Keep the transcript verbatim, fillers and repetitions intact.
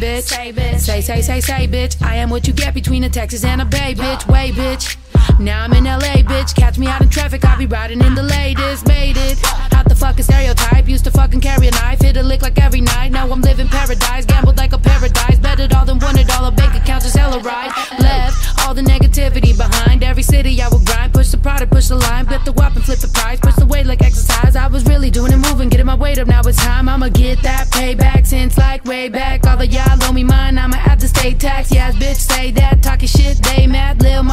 bitch. Say, bitch. Say, say, say, say, bitch. I am what you get between a Texas and a Bay, bitch. Way, bitch. Now I'm in L A, bitch. Catch me out in traffic, I'll be riding in the latest. Made it. Out the fucking stereotype. Used to fucking carry a knife. Hit a lick like every night. Now I'm living paradise. Gambled like a paradise. Betted all then won it all. A bank account just hella right. Left all the negativity behind. Every city I would grind. Push the product, push the line. Bet the weapon, flip the price. Push the weight like exercise. I was really doing it, moving, getting my weight up. Now it's time. I'ma get that payback since like way back. All of y'all owe me mine. I'ma have to stay taxed. Yes, bitch, say that. Talking shit, they mad. Lil